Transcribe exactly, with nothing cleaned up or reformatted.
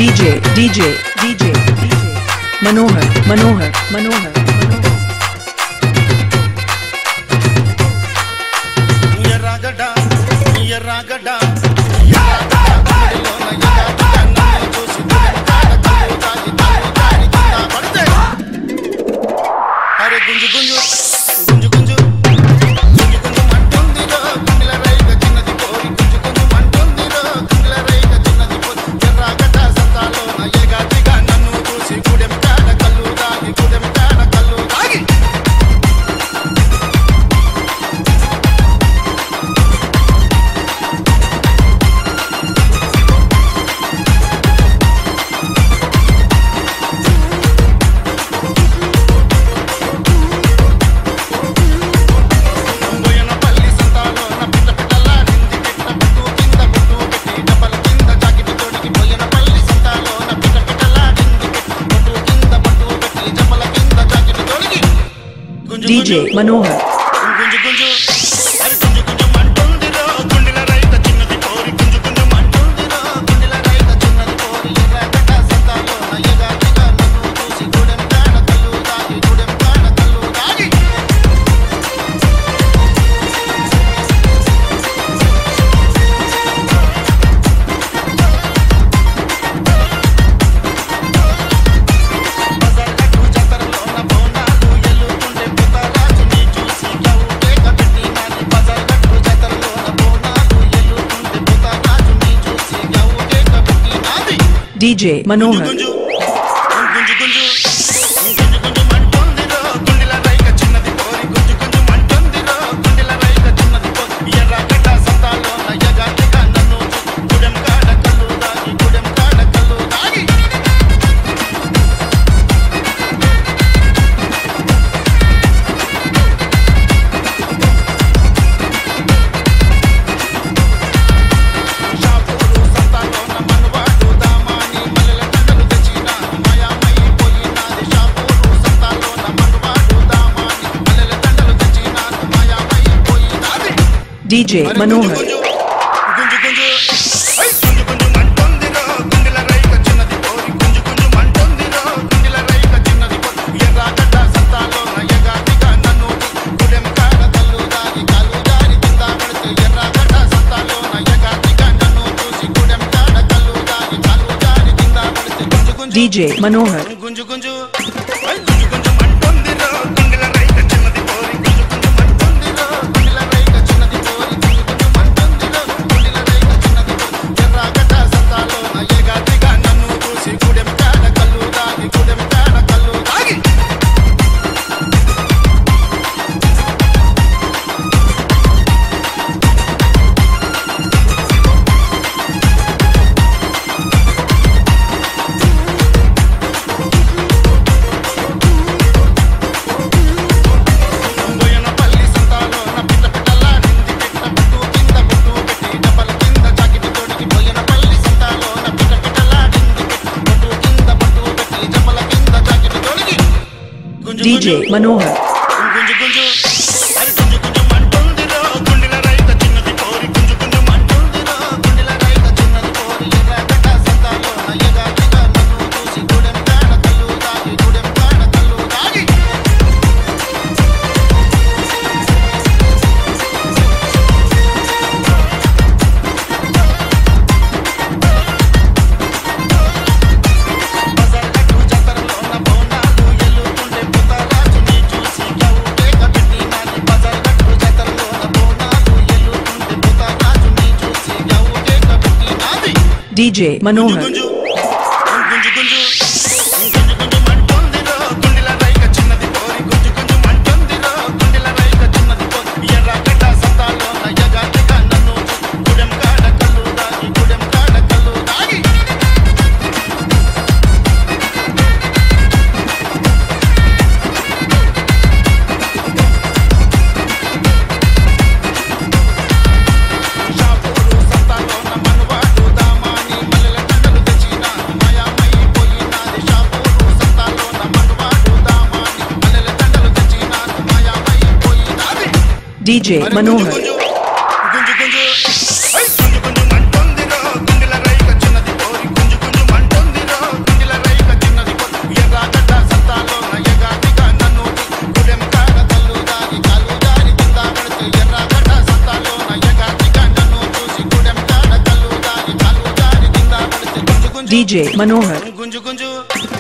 DJ DJ DJ Manohar Manohar Manohar रागडा रागडा अरे गुंजु गुंजु गुंजु गुंजु गुंजु गुंजु मंटुंदिरो गुंडల రైగ చిన్నది కోరి గుంజు గుంజు మంటుందిరో గుండల రైగ చిన్నది కోరి రాగట సతాలో నయగాతిగా నన్ను చూసి గుడెం కాడ కల్లు దాగి గుడెం కాడ కల్లు దాగి डीजे मनोहर गुंजु गुंजु अरे गुंजु गुंजु मंटुंदिरो गुंडల రైగ చిన్నది కోరి గుంజు గుంజు మంటుందిరో గుండల రైగ చిన్నది కోరి రాగట సతాలో నయగాతిగా నన్ను చూసి గుడెం కాడ కల్లు దాగి గుడెం కాడ కల్లు దాగి डीजे मनोहर गुंजु गुंजु गुंजु गुंजु मंटुंदिरो गुंडల రైగ చిన్నది కోరి గుంజు గుంజు మంటుందిరో గుండల రైగ చిన్నది కోరి రాగట సతాలో నయగాతిగా నన్ను చూసి గుడెం కాడ కల్లు దాగి గుడెం కాడ కల్లు దాగి डीजे मनोहर गुंजु गुंजु गुंजु गुंजु मंटुंदिरो गुंडల రైగ చిన్నది కోరి గుంజు గుంజు మంటుందిరో గుండల రైగ చిన్నది కోరి రాగట సతాలో నయగాతిగా నన్ను గుడెం కాడ కల్లు దాగి కాలు జారి కింద పడితే రాగట సతాలో నయగాతిగా నన్ను చూసి గుడెం కాడ కల్లు దాగి కాలు జారి కింద పడితే గుంజు గుంజు डीजे मनोहर గుంజు గుంజు గుంజు గుంజు మంటుందిరో గుండల రైగ చిన్నది కోరి గుంజు గుంజు మంటుందిరో గుండల రైగ చిన్నది కోరి గుంజు గుంజు మంటుందిరో గుండల రైగ చిన్నది కోరి రాగట సతాలో నయగాతిగా నన్ను చూసి గుడెం కాడ కల్లు దాగి గుడెం కాడ కల్లు దాగి బోయనపల్లి సంతాలో నా పిట్ట పిట్టలాడింది పిట్ట పట్టు కింద బొట్టు పెట్టి డబ్బల కింద జాకెట్ తోడికి బోయనపల్లి సంతాలో నా పిట్ట పిట్టలాడింది పిట్ట పట్టు కింద బొట్టు పెట్టి డబ్బల కింద జాకెట్ తోడికి గుంజు डीजे मनोहर గుంజు గుంజు అరే గుంజు గుంజు మంటుందిరో గుండల రైగ చిన్నది కోరి గుంజు గుంజు మంటుందిరో గుండల రైగ చిన్నది కోరి రాగట సతాలో నయగాతిగా నన్ను చూసి గుడెం కాడ కల్లు దాగి గుడెం కాడ కల్లు దాగి బజార్లకు జాతరలో నా బోనాలు ఎల్లుకుంటే పుతారాజుని చూసి గవు కేక పెట్టి నాది బజార్లకు జాతరలో నా బోనాలు ఎల్లుకుంటే పుతారాజుని చూసి గవు కేక పెట్టి నాది डीजे मनोहर గుంజు గుంజు గుంజు గుంజు గుంజు మంటుందిరో గుండల రైగ చిన్నది కోరి గుంజు గుంజు మంటుందిరో గుండల రైగ చిన్నది కోరి రాగట సతాలో నయగాతిగా నన్ను చూసి గుడెం కాడ కల్లు దాగి గుడెం కాడ కల్లు దాగి షాపూరు సతాలో నా మనవాడు దామాని మల్లెల దండలు తెచ్చినా మాయామై పోయినాది షాపూరు సతాలో నా మనవాడు దామాని మల్లెల దండలు తెచ్చినా మాయామై పోయినాది डीजे मनोहर గుంజు గుంజు గుంజు గుంజు గుంజు మంటుందిరో గుండల రైగ చిన్నది కోరి గుంజు గుంజు మంటుందిరో DJ Manohar గుంజు గుంజు